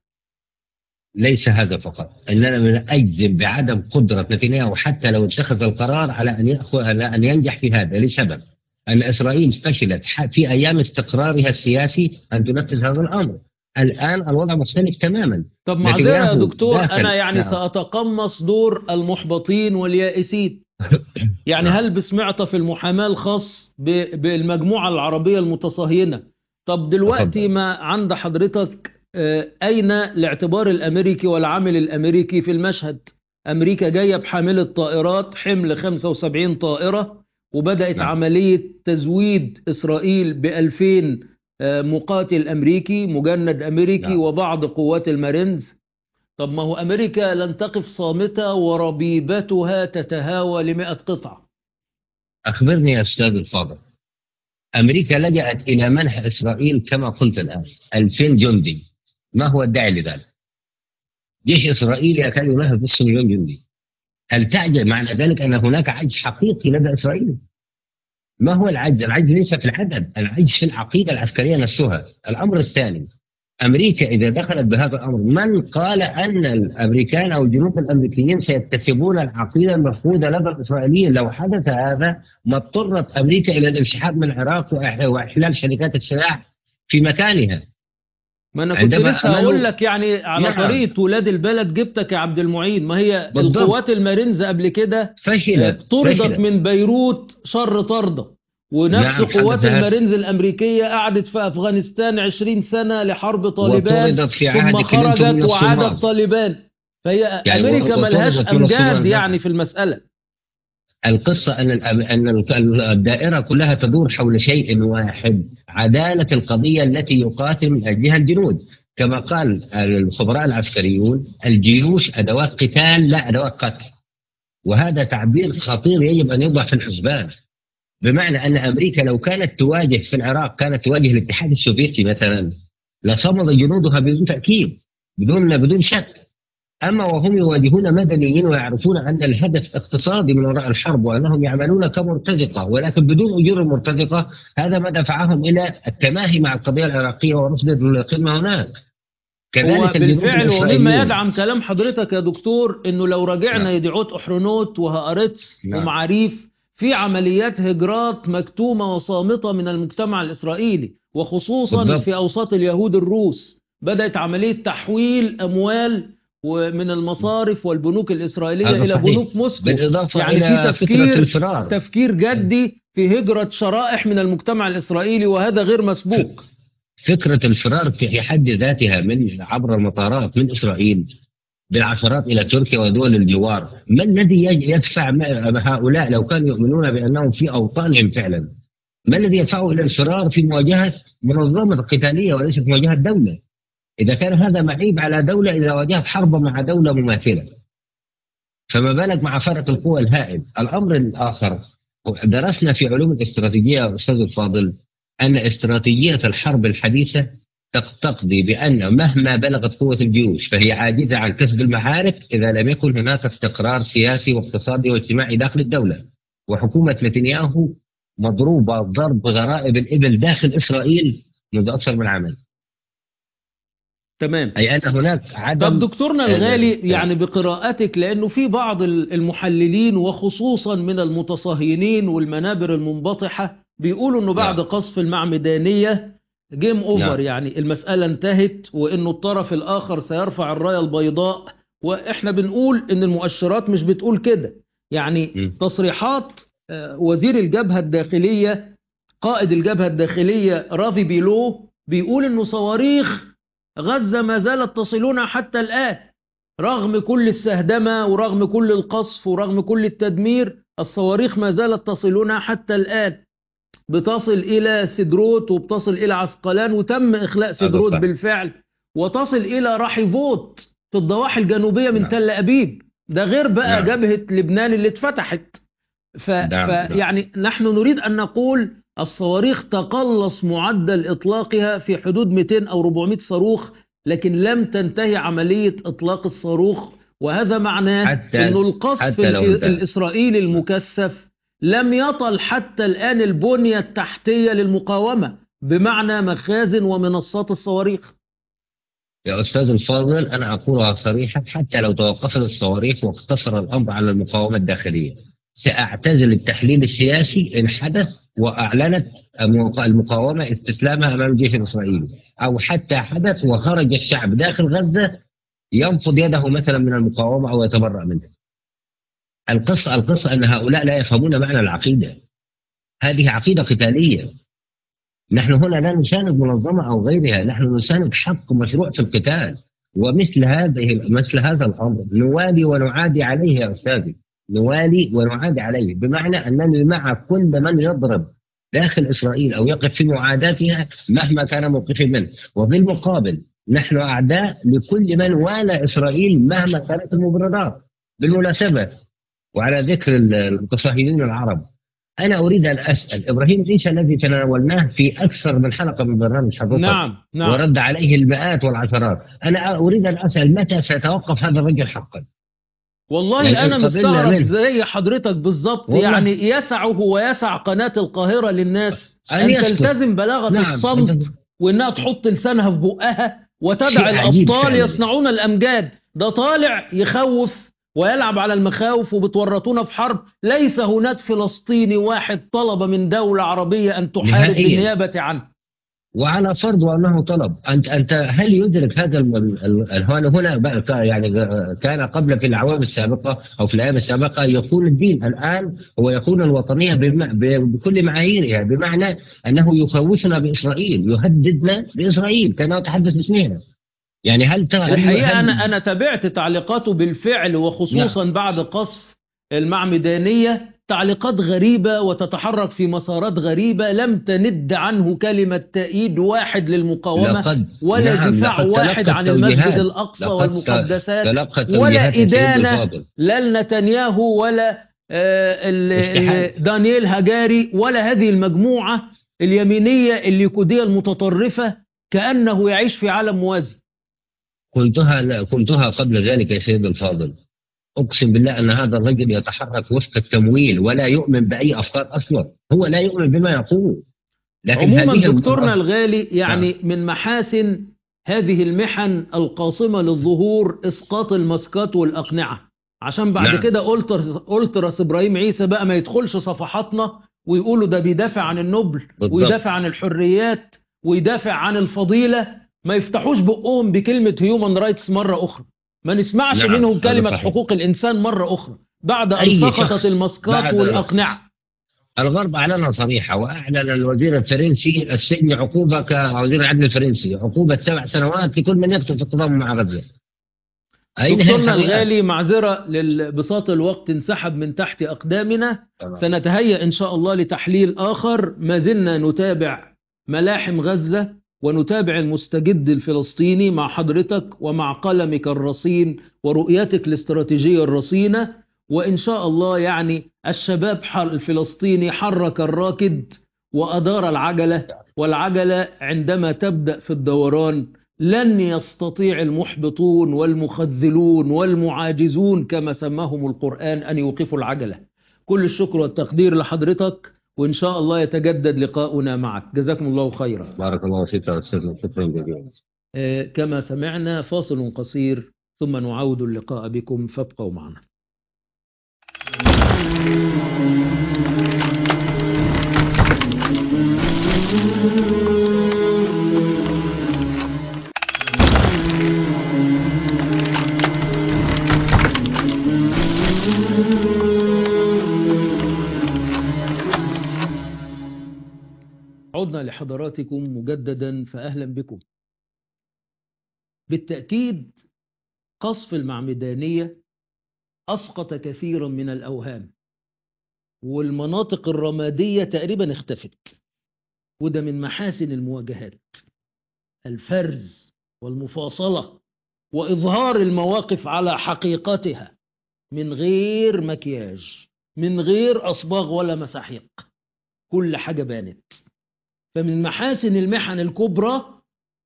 C: ليس هذا فقط، اننا من اجزم بعدم قدره نتنياهو حتى لو اتخذ القرار على ان ياخذ على ان ينجح في هذا، لسبب ان اسرائيل فشلت في ايام استقرارها السياسي ان تنفذ هذا الامر. الان الوضع مختلف تماما.
A: طب معذرة يا
C: نتنياهو
A: دكتور،
C: داخل
A: أنا يعني
C: نعم
A: سأتقمص دور المحبطين واليائسين. يعني
C: نعم
A: هل بسمعت في المحاماة الخاص ب- بالمجموعة العربية المتصهينة؟ طب دلوقتي
C: تفضل.
A: ما عند حضرتك آه، أين الاعتبار الأمريكي والعامل الأمريكي في المشهد؟ أمريكا جاية بحاملة طائرات حمل خمسة وسبعين طائرة، وبدأت
C: نعم
A: عملية تزويد إسرائيل بألفين مقاتل أمريكي مجند أمريكي
C: نعم
A: وبعض قوات المارينز. طب ما هو أمريكا لن تقف صامتة وربيبتها تتهاوى لمئة قطعة.
C: اخبرني يا استاذ الفاضل، امريكا لجأت الى منح اسرائيل كما قلت الان ألفين جندي. ما هو الداعي لذلك؟ جيش اسرائيل يكاد يناهز نصف مليون جندي. هل تعجب معنى ذلك ان هناك عجز حقيقي لدى اسرائيل؟ ما هو العجز؟ العجز ليس في العدد، العجز في العقيده العسكريه نفسها. الامر الثاني، امريكا اذا دخلت بهذا الامر، من قال ان الامريكان او الجنود الامريكيين سيتخذون العقيده المفروضه لدى الاسرائيليين؟ لو حدث هذا ما اضطرت امريكا الى الانسحاب من العراق وإح- واحلال شركات السلاح في مكانها.
A: ما أنا كنت
C: عندما
A: لسه هقول
C: امنوا
A: لك يعني على
C: نعم
A: طريقة ولاد البلد جبتك يا عبد المعين. ما هي
C: بالضبط،
A: القوات المارينز قبل كده آه،
C: فشلت
A: طردت
C: فشلت
A: من بيروت شر طردة، ونفس
C: نعم
A: قوات
C: حدث هذا،
A: المارينز الأمريكية قعدت في أفغانستان عشرين سنة لحرب طالبان،
C: وطردت في
A: ثم
C: عهد كلينتون من
A: خرجت
C: الصومال.
A: وعادت طالبان. فهي
C: يعني
A: أمريكا ملهاش
C: وطردت من
A: أمجاد
C: الصومال.
A: يعني في المسألة.
C: القصة أن الأب- أن الدائرة كلها تدور حول شيء واحد، عدالة القضية التي يقاتل من أجلها الجنود. كما قال الخبراء العسكريون، الجيوش أدوات قتال لا أدوات قتل، وهذا تعبير خطير يجب أن يوضع في الحسبان. بمعنى أن أمريكا لو كانت تواجه في العراق، كانت تواجه الاتحاد السوفيتي مثلا، لصمد جنودها بدون تأكيد، بدون بدون شك. أما وهم يواجهون مدنيين ويعرفون أن الهدف اقتصادي من وراء الحرب، وأنهم يعملون كمرتزقة ولكن بدون أجور المرتزقة، هذا ما دفعهم إلى التماهي مع القضية العراقية ورفض الخدمة هناك.
A: هو
C: كذلك الجنود
A: بالفعل ومما
C: الإسرائيليون.
A: يدعم كلام حضرتك يا دكتور انه لو راجعنا
C: نعم
A: يدعوت احرونوت وهارتس
C: نعم
A: ومعاريف في عمليات هجرات مكتومة وصامتة من المجتمع الإسرائيلي، وخصوصا
C: بالضبط.
A: في أوساط اليهود الروس بدأت عملية تحويل أموال ومن المصارف والبنوك الإسرائيلية
C: هذا
A: إلى
C: صحيح.
A: بنوك موسكو.
C: بالإضافة
A: يعني في
C: إلى فكرة
A: تفكير
C: الفرار.
A: تفكير جدي في هجرة شرائح من المجتمع الإسرائيلي، وهذا غير مسبوق.
C: فكرة الفرار في حد ذاتها من عبر المطارات من إسرائيل بالعشرات إلى تركيا ودول الجوار، ما الذي يج- يدفع م- هؤلاء لو كانوا يؤمنون بأنهم في أوطانهم فعلا، ما الذي يدفعه إلى الفرار في مواجهة منظمة قتالية وليست مواجهة دولة؟ إذا كان هذا معيب على دولة إذا واجهت حرب مع دولة مماثلة، فما بالك مع فرق القوى الهائل. الأمر الآخر، درسنا في علوم الاستراتيجية أستاذ الفاضل أن استراتيجية الحرب الحديثة تق- تقضي بأن مهما بلغت قوة الجيوش فهي عاجزة عن كسب المعارك إذا لم يكن هناك استقرار سياسي واقتصادي واجتماعي داخل الدولة. وحكومة نتنياهو مضروبة ضرب غرائب الإبل داخل إسرائيل منذ أكثر من عام،
A: تمام.
C: أي أن هناك
A: طب
C: عدم.
A: دكتورنا الغالي، يعني بقراءتك، لأنه في بعض المحللين وخصوصا من المتصهينين والمنابر المنبطحة بيقولوا أنه بعد
C: نعم.
A: قصف المعمدانية جيم أوفر،
C: نعم.
A: يعني المسألة انتهت وأنه الطرف الآخر سيرفع الراية البيضاء. وإحنا بنقول أن المؤشرات مش بتقول كده. يعني
C: م.
A: تصريحات آه، وزير الجبهة الداخلية، قائد الجبهة الداخلية رافي بيلو، بيقول أنه صواريخ غزة ما زالت تصلنا حتى الآن رغم كل السهدمة ورغم كل القصف ورغم كل التدمير. الصواريخ ما زالت تصلنا حتى الآن، بتصل إلى سدروت وبتصل إلى عسقلان، وتم إخلاء سدروت بالفعل، وتصل إلى رحيفوت في الضواحي الجنوبية من
C: نعم.
A: تل أبيب. ده غير بقى
C: نعم.
A: جبهة لبنان اللي اتفتحت. ف...
C: نعم.
A: فيعني نحن نريد أن نقول الصواريخ تقلص معدل إطلاقها في حدود مئتين أو أربعمائة صاروخ، لكن لم تنتهي عملية إطلاق الصاروخ. وهذا معناه
C: حتى
A: أنه القصف
C: حتى لو
A: ال-
C: انتهى.
A: الإسرائيلي المكثف لم يطل حتى الآن البنية التحتية للمقاومة، بمعنى مخازن ومنصات الصواريخ.
C: يا أستاذ الفاضل أنا أقولها صريحة، حتى لو توقفت الصواريخ واقتصر الأمر على المقاومة الداخلية سأعتزل التحليل السياسي إن حدث وأعلنت المقاومة استسلامها أمام الجيش الإسرائيلي، أو حتى حدث وخرج الشعب داخل غزة ينفض يده مثلا من المقاومة أو يتبرأ منها. القصة القصة أن هؤلاء لا يفهمون معنى العقيدة. هذه عقيدة قتالية. نحن هنا لا نساند منظمة أو غيرها، نحن نساند حق مشروع في القتال. ومثل هذه مثل هذا الأمر نوالي ونعادي عليه يا أستاذي، نوالي ونعادي عليه، بمعنى أنني مع كل من يضرب داخل إسرائيل أو يقف في معاداتها مهما كان موقفي منه. وبالمقابل نحن أعداء لكل من والى إسرائيل مهما كانت المبررات. بالمناسبة وعلى ذكر المتصهينين العرب، أنا أريد أن أسأل إبراهيم عيسى الذي تناولناه في أكثر من حلقة من برنامج حضرتك،
A: نعم نعم.
C: ورد عليه المئات والعشرات، أنا أريد أن أسأل متى سيتوقف هذا الرجل حقا؟
A: والله
C: يعني
A: أنا
C: إن قبلنا
A: مستغرب
C: منه.
A: زي حضرتك بالظبط.
C: والله.
A: يعني يسعه ويسع قناة القاهرة للناس
C: أن
A: أن
C: يسكت.
A: تلتزم بلاغة
C: نعم.
A: الصمت، وإنها تحط لسانها في بقها وتدع
C: شيء عجيب
A: الأبطال
C: فعلا.
A: يصنعون الأمجاد. ده طالع يخوف ويلعب على المخاوف وبتورطونا في حرب. ليس هناك فلسطيني واحد طلب من دولة عربية أن تحارب
C: نهائياً.
A: بالنيابة عنه.
C: وعلى فرض أنه طلب، أنت أنت هل يدرك هذا الم- ال- ال- هنا هنا بقى كا- يعني كان قبل في الأعوام السابقة أو في الأيام السابقة يقول الدين، الآن هو يقول الوطنية بم- ب- بكل معاييرها، بمعنى أنه يخوفنا بإسرائيل، يهددنا بإسرائيل كأنه يتحدث باسمنا. يعني هل ترى هل
A: الحقيقة
C: يهدد؟
A: أنا أنا تابعت تعليقاته بالفعل، وخصوصا
C: نعم.
A: بعد قصف المعمدانية. تعليقات غريبة وتتحرك في مسارات غريبة، لم تند عنه كلمة تأييد واحد للمقاومة
C: لقد
A: ولا
C: نعم
A: دفاع
C: لقد
A: واحد
C: تلقت
A: عن المسجد
C: توجيهات.
A: الأقصى
C: لقد
A: والمقدسات،
C: تلقت
A: ولا
C: توجيهات يا سيدي
A: إدانة
C: الفاضل.
A: لا لنتنياهو ولا آه، ال-
C: استحالة.
A: ال- دانييل هاجاري ولا هذه المجموعة اليمينية الليكودية المتطرفة، كأنه يعيش في عالم موازي.
C: قلتها لا قلتها قبل ذلك يا سيدي الفاضل، أقسم بالله أن هذا الرجل يتحرك وفق التمويل ولا يؤمن بأي أفكار أصلا، هو لا يؤمن بما يقول. لكن
A: عموما
C: هذه
A: دكتورنا
C: المرة
A: الغالي، يعني
C: نعم.
A: من محاسن هذه المحن القاصمة للظهور إسقاط الماسكات والأقنعة، عشان بعد
C: نعم.
A: كده ألترس, ألترس إبراهيم عيسى بقى ما يدخلش صفحاتنا ويقولوا ده بيدافع عن النبل
C: بالضبط.
A: ويدافع عن الحريات ويدافع عن الفضيلة ما يفتحوش بقهم بكلمة هيومن رايتس مرة أخرى، ما نسمعش
C: نعم
A: منهم
C: هذا
A: كلمة
C: صحيح.
A: حقوق الإنسان مرة أخرى بعد أن
C: أي
A: سقطت
C: شخص
A: الماسكات
C: بعد
A: والأقنعة.
C: الغرب أعلنها صريحة، وأعلن الوزير الفرنسي السجن عقوبة كوزير العدل الفرنسي عقوبة سبع سنوات لكل من يكتب في التضامن مع غزة. أين هي
A: دكتورنا
C: الحريات؟
A: الغالي، معذرة لبساط الوقت انسحب من تحت أقدامنا.
C: تمام.
A: سنتهيأ إن شاء الله لتحليل آخر. ما زلنا نتابع ملاحم غزة ونتابع المستجد الفلسطيني مع حضرتك ومع قلمك الرصين ورؤيتك الاستراتيجية الرصينة. وإن شاء الله يعني الشباب الفلسطيني حرك الراكد وأدار العجلة، والعجلة عندما تبدأ في الدوران لن يستطيع المحبطون والمخذلون والمعاجزون كما سماهم القرآن أن يوقفوا العجلة. كل الشكر والتقدير لحضرتك، وإن شاء الله يتجدد لقاؤنا معك. جزاكم الله خيرا.
C: بارك الله فيك يا أستاذ، شكرا جزيلا.
A: آه كما سمعنا فاصل قصير ثم نعود اللقاء بكم، فابقوا معنا. عدنا لحضراتكم مجددا، فأهلا بكم. بالتأكيد قصف المعمدانية أسقط كثيرا من الأوهام، والمناطق الرمادية تقريبا اختفت، وده من محاسن المواجهات، الفرز والمفاصلة وإظهار المواقف على حقيقتها من غير مكياج، من غير أصباغ ولا مساحيق، كل حاجة بانت. فمن محاسن المحن الكبرى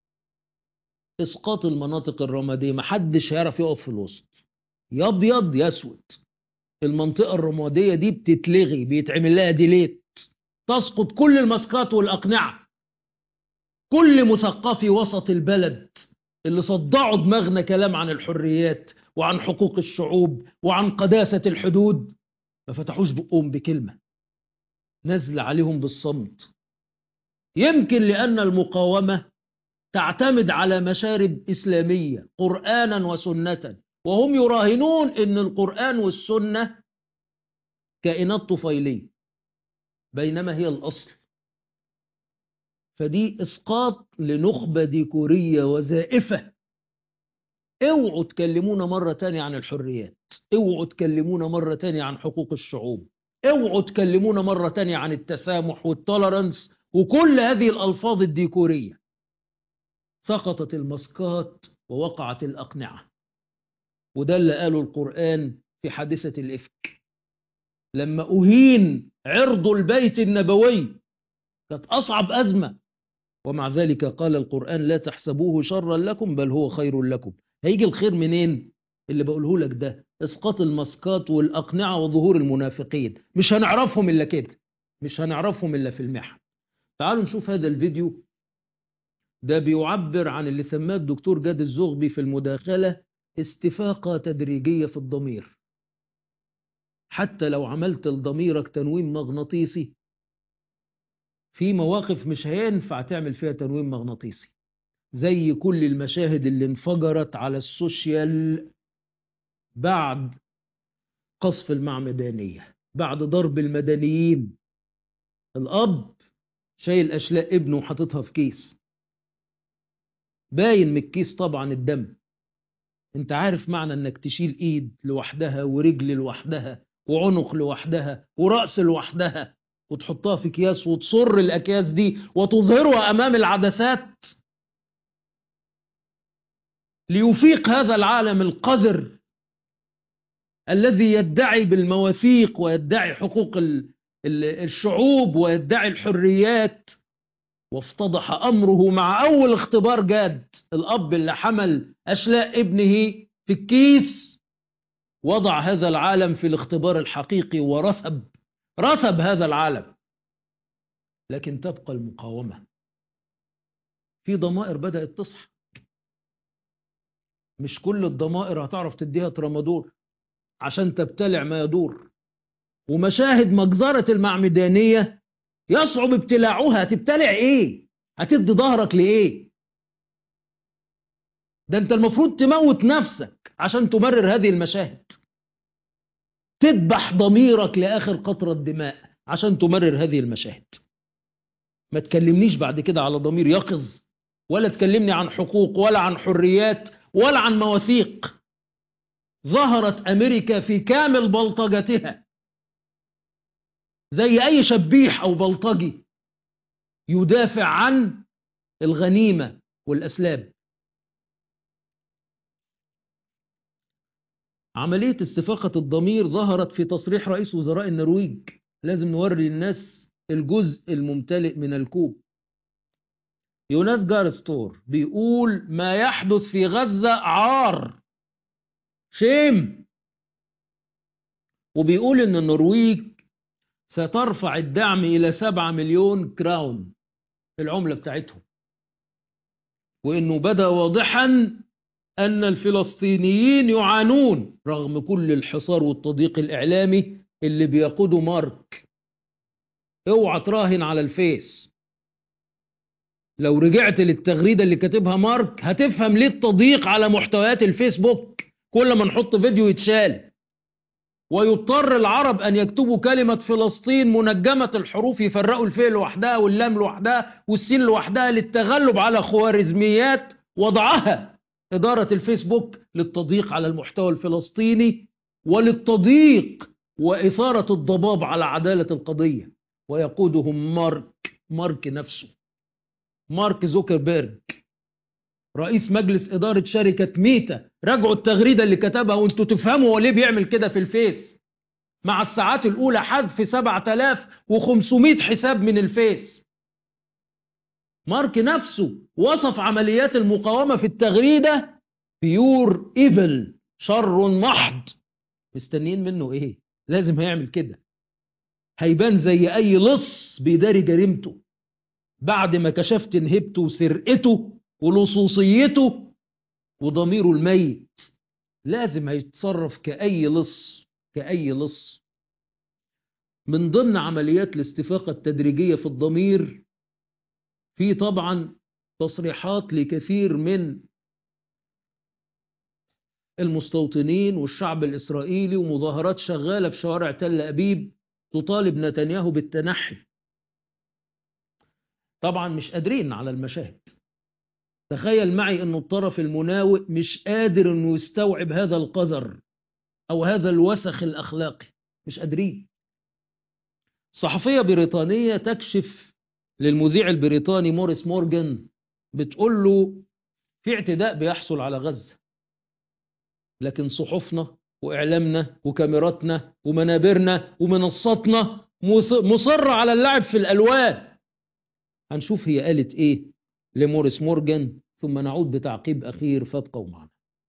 A: إسقاط المناطق الرمادية. محدش هيعرف يقف في الوسط، يا أبيض يا أسود. المنطقة الرمادية دي بتتلغي، بيتعمل لها ديليت، تسقط كل الماسكات والأقنعة. كل مثقفي وسط البلد اللي صدعوا دماغنا كلام عن الحريات وعن حقوق الشعوب وعن قداسة الحدود ما فتحوش بقهم بكلمة، نزل عليهم بالصمت. يمكن لأن المقاومة تعتمد على مشارب إسلامية قرآنا وسنة، وهم يراهنون أن القرآن والسنة كائنات طفيلية بينما هي الأصل. فدي إسقاط لنخبة ديكورية وزائفة. اوعوا تكلمونا مرة تانية عن الحريات، اوعوا تكلمونا مرة تانية عن حقوق الشعوب، اوعوا تكلمونا مرة تانية عن التسامح والتولرنس وكل هذه الألفاظ الديكورية. سقطت الماسكات ووقعت الأقنعة، وده اللي قاله القرآن في حادثة الإفك. لما أهين عرض البيت النبوي كانت أصعب أزمة، ومع ذلك قال القرآن لا تحسبوه شرا لكم بل هو خير لكم. هيجي الخير منين؟ اللي بقوله لك ده، اسقاط الماسكات والأقنعة وظهور المنافقين. مش هنعرفهم إلا كده، مش هنعرفهم إلا في المحن. تعالوا نشوف هذا الفيديو. ده بيعبر عن اللي سماه الدكتور جاد الزغبي في المداخلة استفاقة تدريجية في الضمير. حتى لو عملت لضميرك تنويم مغناطيسي، في مواقف مش هينفع تعمل فيها تنويم مغناطيسي، زي كل المشاهد اللي انفجرت على السوشيال بعد قصف المعمدانية، بعد ضرب المدنيين. الأب شايل أشلاء ابنه وحاططها في كيس، باين من الكيس طبعا الدم. انت عارف معنى انك تشيل ايد لوحدها ورجل لوحدها وعنق لوحدها ورأس لوحدها وتحطها في اكياس وتصر الاكياس دي وتظهرها امام العدسات ليفيق هذا العالم القذر الذي يدعي بالمواثيق ويدعي حقوق الشعوب ويدعي الحريات. وافتضح أمره مع أول اختبار جاد. الأب اللي حمل أشلاء ابنه في الكيس وضع هذا العالم في الاختبار الحقيقي ورسب رسب هذا العالم. لكن تبقى المقاومة. في ضمائر بدأت تصحى، مش كل الضمائر هتعرف تديها ترامادول عشان تبتلع ما يدور. ومشاهد مجزرة المعمدانية يصعب ابتلاعها. تبتلع ايه؟ هتدي ظهرك لإيه؟ ده أنت المفروض تموت نفسك عشان تمرر هذه المشاهد، تذبح ضميرك لآخر قطرة دماء عشان تمرر هذه المشاهد. ما تكلمنيش بعد كده على ضمير يقظ، ولا تكلمني عن حقوق ولا عن حريات ولا عن مواثيق. ظهرت أمريكا في كامل بلطجتها زي أي شبيح أو بلطجي يدافع عن الغنيمة والأسلاب. عملية استفاقة الضمير ظهرت في تصريح رئيس وزراء النرويج. لازم نوري الناس الجزء الممتلئ من الكوب. يوناس جارستور بيقول ما يحدث في غزة عار، شيم. وبيقول ان النرويج سترفع الدعم الى سبعة مليون كراون العملة بتاعتهم، وانه بدا واضحا ان الفلسطينيين يعانون رغم كل الحصار والتضييق الاعلامي اللي بيقوده مارك. اوعى تراهن على الفيس. لو رجعت للتغريدة اللي كاتبها مارك هتفهم ليه التضييق على محتويات الفيسبوك. كل ما نحط فيديو يتشال، ويضطر العرب أن يكتبوا كلمة فلسطين منجمة الحروف، يفرقوا الفاء لوحدها واللام لوحدها والسين لوحدها للتغلب على خوارزميات وضعها إدارة الفيسبوك للتضييق على المحتوى الفلسطيني وللتضييق وإثارة الضباب على عدالة القضية. ويقودهم مارك مارك نفسه، مارك زوكربيرج رئيس مجلس إدارة شركة ميتا. راجعوا التغريدة اللي كتبها وانتوا تفهموا هو ليه بيعمل كده في الفيس. مع الساعات الأولى حذف سبعة آلاف وخمسمائة حساب من الفيس. مارك نفسه وصف عمليات المقاومة في التغريدة بيور ايفل، شر محض. مستنيين منه ايه؟ لازم هيعمل كده. هيبان زي أي لص بيداري جريمته بعد ما كشفت نهبته وسرقته ولصوصيته وضميره الميت. لازم هيتصرف كأي لص كأي لص. من ضمن عمليات الاستفاقة التدريجية في الضمير في طبعا تصريحات لكثير من المستوطنين والشعب الإسرائيلي، ومظاهرات شغالة في شوارع تل أبيب تطالب نتنياهو بالتنحي. طبعا مش قادرين على المشاهد. تخيل معي أن الطرف المناوئ مش قادر أنه يستوعب هذا القذر أو هذا الوسخ الأخلاقي. مش قادرين. صحفية بريطانية تكشف للمذيع البريطاني موريس مورغان، بتقول له في اعتداء بيحصل على غزة، لكن صحفنا وإعلامنا وكاميراتنا ومنابرنا ومنصاتنا مصرة على اللعب في الألوان. هنشوف هي قالت إيه لموريس مورغان ثم نعود بتعقيب أخير، فابقوا معنا.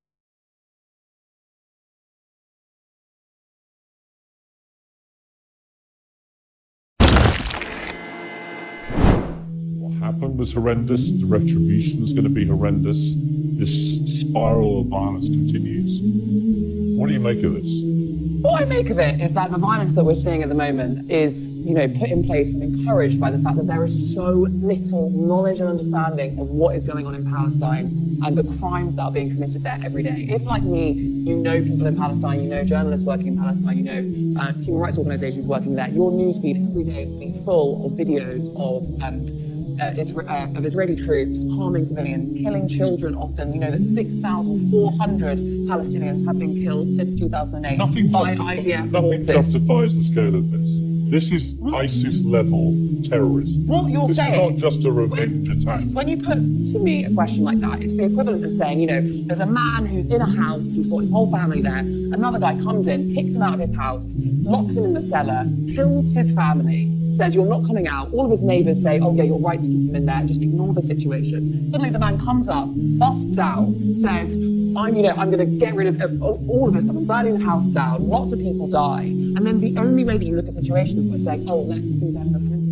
D: Happened was horrendous. The retribution is going to be horrendous. This spiral of violence continues. What do you make of this?
E: What I make of it is that the violence that we're seeing at the moment is, you know, put in place and encouraged by the fact that there is so little knowledge and understanding of what is going on in Palestine and the crimes that are being committed there every day. If, like me, you know people in Palestine, you know journalists working in Palestine, you know uh, human rights organisations working there, your newsfeed every day will be full of videos of um, Uh, Isra- uh, of Israeli troops harming civilians, killing children often. You know that six thousand four hundred Palestinians have been killed since two thousand eight
D: Nothing,
E: by
D: justifies,
E: I D F
D: nothing
E: forces.
D: justifies the scale of this. This is ISIS-level terrorism.
E: What you're
D: this
E: saying,
D: is not just a revenge attack.
E: When you put to me a question like that, it's the equivalent of saying, you know, there's a man who's in a house, he's got his whole family there, another guy comes in, kicks him out of his house, locks him in the cellar, kills his family, says you're not coming out. All of his neighbours say, oh yeah, you're right to keep him in there, just ignore the situation. Suddenly the man comes up, busts out, says, I'm, you know, I'm going to get rid of, of all of this, I'm burning the house down, lots of people die. And then the only way that you look at the situation is by saying, oh, let's condemn the Palestinians.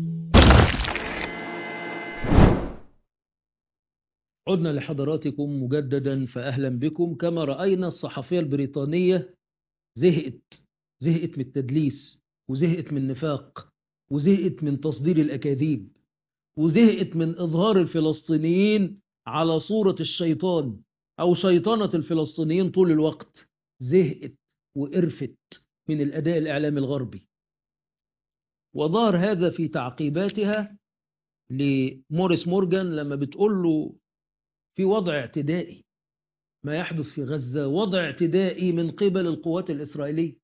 A: عدنا لحضراتكم مجددا فأهلا بكم. كما رأينا الصحفية البريطانية زهقت زهقت من التدليس وزهقت من النفاق وزهقت من تصدير الأكاذيب، وزهقت من إظهار الفلسطينيين على صورة الشيطان أو شيطنة الفلسطينيين طول الوقت. زهقت وقرفت من الأداء الإعلامي الغربي. وظهر هذا في تعقيباتها لموريس مورغان لما بتقول له في وضع اعتدائي، ما يحدث في غزة وضع اعتدائي من قبل القوات الإسرائيلية.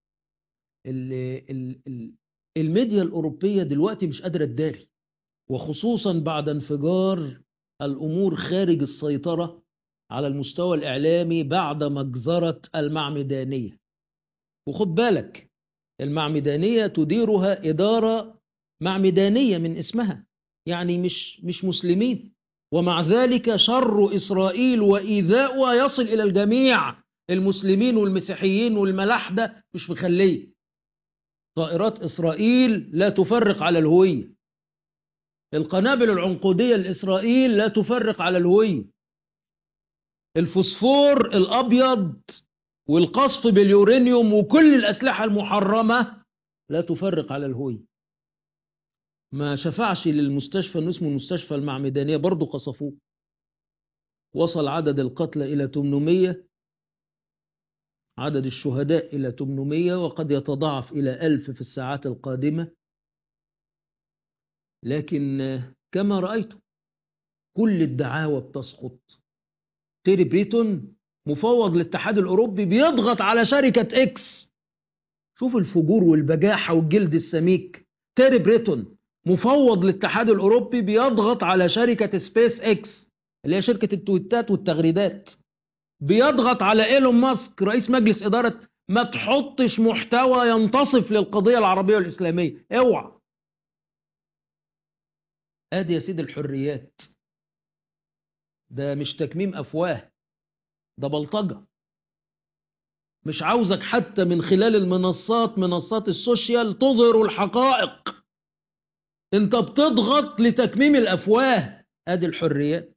A: الميديا الأوروبية دلوقتي مش قادرة تداري، وخصوصا بعد انفجار الأمور خارج السيطرة على المستوى الإعلامي بعد مجزرة المعمدانية. وخد بالك المعمدانية تديرها إدارة معمدانية من اسمها، يعني مش مش مسلمين، ومع ذلك شر إسرائيل وإيذاؤها يصل إلى الجميع، المسلمين والمسيحيين والملاحدة مش مخليه. طائرات إسرائيل لا تفرق على الهوية، القنابل العنقودية لإسرائيل لا تفرق على الهوية، الفوسفور الأبيض والقصف باليورانيوم وكل الأسلحة المحرمة لا تفرق على الهوية. ما شفعش للمستشفى اللي اسمه المستشفى المعمدانية، برضو قصفوه. وصل عدد القتلى إلى ثمانمائة، عدد الشهداء إلى ثمانمائة، وقد يتضاعف إلى ألف في الساعات القادمة. لكن كما رأيت كل الدعاوى بتسقط. تيري بريتون مفوض الاتحاد الأوروبي بيضغط على شركة إكس. شوف الفجور والبجاحة والجلد السميك. تيري بريتون مفوض الاتحاد الأوروبي بيضغط على شركة سبيس إكس اللي هي شركة التويتات والتغريدات، بيضغط على إيلون ماسك رئيس مجلس إدارة ما تحطش محتوى ينتصف للقضية العربية والإسلامية، اوعى. ادي يا سيد الحريات، ده مش تكميم أفواه، ده بلطجة. مش عاوزك حتى من خلال المنصات منصات السوشيال تظهر الحقائق، انت بتضغط لتكميم الأفواه. ادي الحريات.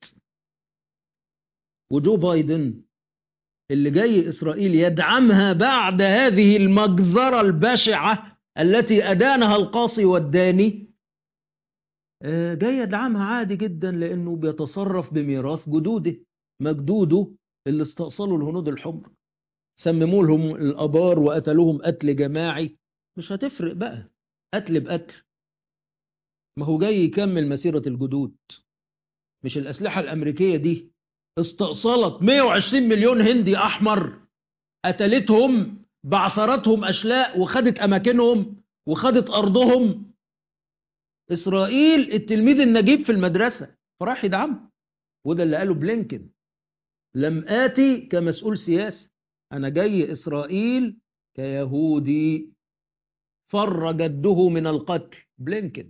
A: وجو بايدن اللي جاي إسرائيل يدعمها بعد هذه المجزرة البشعة التي أدانها القاصي والداني، جاي يدعمها عادي جدا لأنه بيتصرف بميراث جدوده، مجدوده اللي استأصلوا الهنود الحمر، سمموا لهم الأبار وقتلوهم قتل جماعي. مش هتفرق بقى، قتل بقتل. ما هو جاي يكمل مسيرة الجدود. مش الأسلحة الأمريكية دي استأصلت مئة وعشرين مليون هندي أحمر، قتلتهم، بعثرتهم أشلاء، وخدت أماكنهم وخدت أرضهم. إسرائيل التلميذ النجيب في المدرسة فراح يدعمه. وده اللي قاله بلينكن: لم آتي كمسؤول سياسي، أنا جاي إسرائيل كيهودي فر جده من القتل. بلينكن.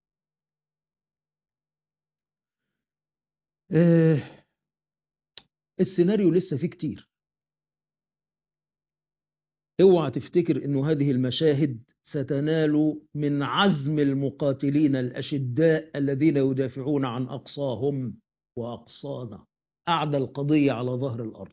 A: آه السيناريو لسه فيه كتير. اوعى تفتكر انه هذه المشاهد ستنال من عزم المقاتلين الأشداء الذين يدافعون عن أقصاهم وأقصانا، أعدى القضية على ظهر الأرض.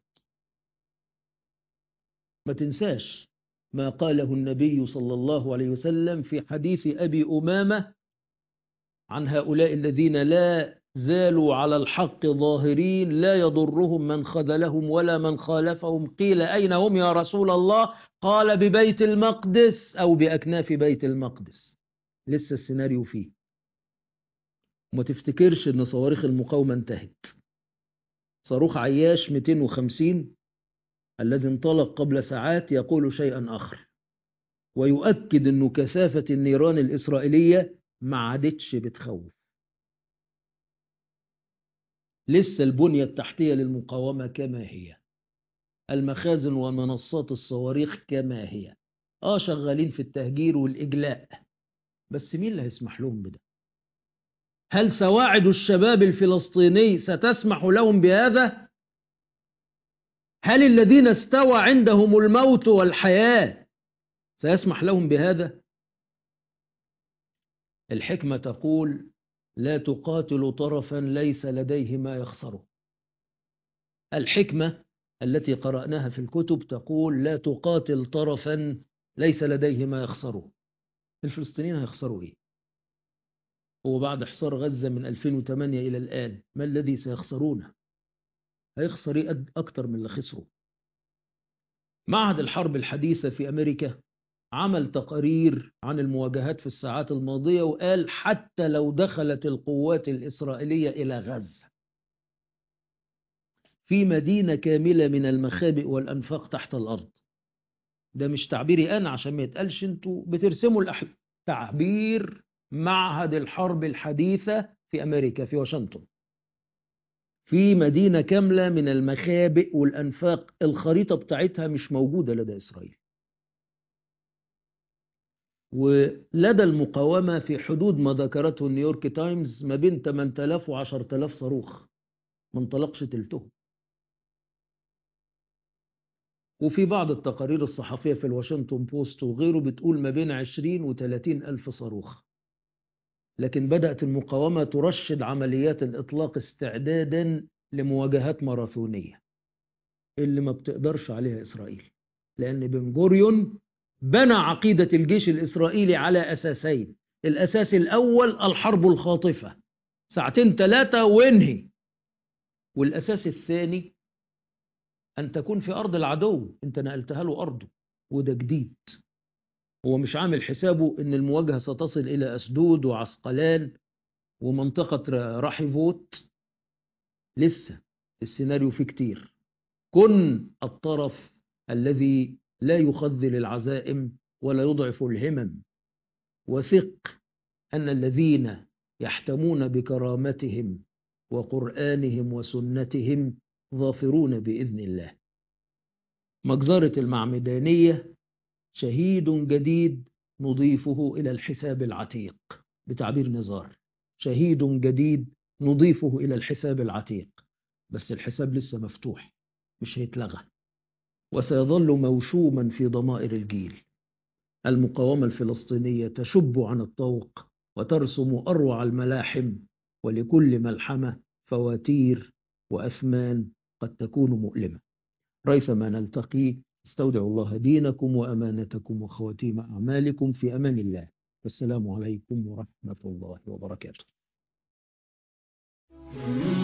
A: ما تنساش ما قاله النبي صلى الله عليه وسلم في حديث أبي أمامة عن هؤلاء الذين لا زالوا على الحق ظاهرين لا يضرهم من خذلهم ولا من خالفهم. قيل أين هم يا رسول الله؟ قال ببيت المقدس أو بأكناف بيت المقدس. لسه السيناريو فيه. وما تفتكرش أن صواريخ المقاومة انتهت. صاروخ عياش مئتين وخمسين الذي انطلق قبل ساعات يقول شيئا آخر، ويؤكد أنه كثافة النيران الإسرائيلية ما عادتش بتخوف. لسه البنية التحتية للمقاومة كما هي، المخازن ومنصات الصواريخ كما هي. آه شغالين في التهجير والإجلاء، بس مين اللي هيسمح لهم بده؟ هل سواعد الشباب الفلسطيني ستسمح لهم بهذا؟ هل الذين استوى عندهم الموت والحياة سيسمح لهم بهذا؟ الحكمة تقول: لا تقاتل طرفا ليس لديه ما يخسره. الحكمة التي قرأناها في الكتب تقول: لا تقاتل طرفا ليس لديه ما يخسره. الفلسطينيين هيخسروا ايه؟ هو بعد حصار غزة من ألفين وثمانية إلى الآن ما الذي سيخسرونه؟ هيخسر إيه أكتر من اللي خسره؟ معهد الحرب الحديثة في أمريكا عمل تقارير عن المواجهات في الساعات الماضية وقال حتى لو دخلت القوات الإسرائيلية إلى غزة في مدينة كاملة من المخابئ والأنفاق تحت الأرض. ده مش تعبيري أنا عشان ما يتقالش انتوا بترسموا الأحلام، تعبير معهد الحرب الحديثة في أمريكا في واشنطن. في مدينة كاملة من المخابئ والأنفاق الخريطة بتاعتها مش موجودة لدى إسرائيل. ولدى المقاومة في حدود ما ذكرته نيويورك تايمز ما بين ثمانية آلاف و عشرة آلاف صاروخ ما انطلقش تلتهم. وفي بعض التقارير الصحفية في الواشنطن بوست وغيره بتقول ما بين عشرين و ثلاثين ألف صاروخ. لكن بدأت المقاومة ترشد عمليات الإطلاق استعدادا لمواجهات ماراثونية اللي ما بتقدرش عليها إسرائيل، لأن بن غوريون بنى عقيدة الجيش الإسرائيلي على أساسين. الأساس الأول الحرب الخاطفة، ساعتين ثلاثة وانهي. والأساس الثاني أن تكون في أرض العدو، أنت نقلتها له أرضه، وده جديد. هو مش عامل حسابه أن المواجهة ستصل إلى أسدود وعسقلان ومنطقة راحيفوت. لسه السيناريو فيه كتير. كن الطرف الذي لا يخذل العزائم ولا يضعف الهمم، وثق أن الذين يحتمون بكرامتهم وقرآنهم وسنتهم ظافرون بإذن الله. مجزرة المعمدانية شهيد جديد نضيفه إلى الحساب العتيق، بتعبير نزار، شهيد جديد نضيفه إلى الحساب العتيق. بس الحساب لسه مفتوح، مش هيتلغى، وسيظل موشوما في ضمائر الجيل. المقاومة الفلسطينية تشب عن الطوق وترسم أروع الملاحم، ولكل ملحمة فواتير وأثمان قد تكون مؤلمة. ريثما نلتقي، استودع الله دينكم وأمانتكم وخواتيم أعمالكم في أمان الله، والسلام عليكم ورحمة الله وبركاته.